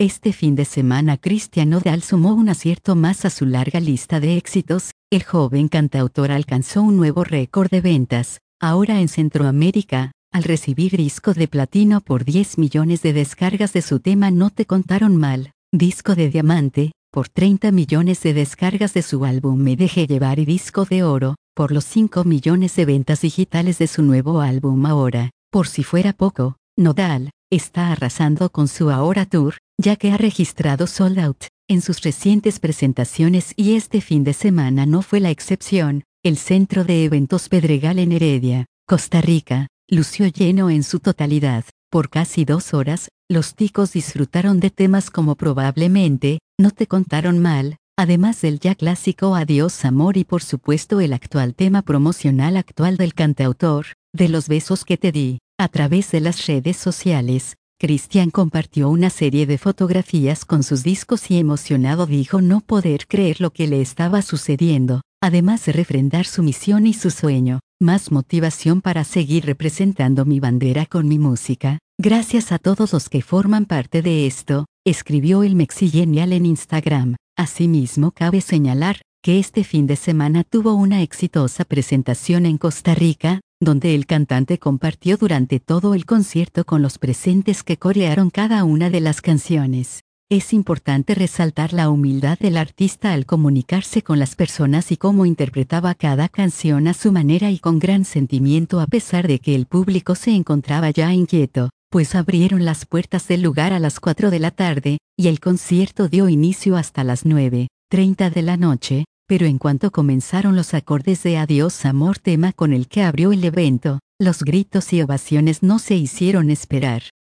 Este fin de semana Cristian Nodal sumó un acierto más a su larga lista de éxitos. El joven cantautor alcanzó un nuevo récord de ventas, ahora en Centroamérica, al recibir disco de platino por 10 millones de descargas de su tema No te contaron mal, disco de diamante, por 30 millones de descargas de su álbum Me dejé llevar y disco de oro, por los 5 millones de ventas digitales de su nuevo álbum Ahora. Por si fuera poco, Nodal está arrasando con su Ahora Tour, ya que ha registrado sold out en sus recientes presentaciones y este fin de semana no fue la excepción. El centro de eventos Pedregal en Heredia, Costa Rica, lució lleno en su totalidad. Por casi 2 horas, los ticos disfrutaron de temas como Probablemente, No te contaron mal, además del ya clásico Adiós amor y por supuesto el actual tema promocional actual del cantautor, De los besos que te di. A través de las redes sociales, Cristian compartió una serie de fotografías con sus discos y emocionado dijo no poder creer lo que le estaba sucediendo, además de refrendar su misión y su sueño, más motivación para seguir representando mi bandera con mi música. Gracias a todos los que forman parte de esto, escribió el Mexigenial en Instagram. Asimismo cabe señalar que este fin de semana tuvo una exitosa presentación en Costa Rica, donde el cantante compartió durante todo el concierto con los presentes que corearon cada una de las canciones. Es importante resaltar la humildad del artista al comunicarse con las personas y cómo interpretaba cada canción a su manera y con gran sentimiento a pesar de que el público se encontraba ya inquieto, pues abrieron las puertas del lugar a las 4 de la tarde, y el concierto dio inicio hasta las 9:30 de la noche, pero en cuanto comenzaron los acordes de Adiós amor tema con el que abrió el evento, los gritos y ovaciones no se hicieron esperar.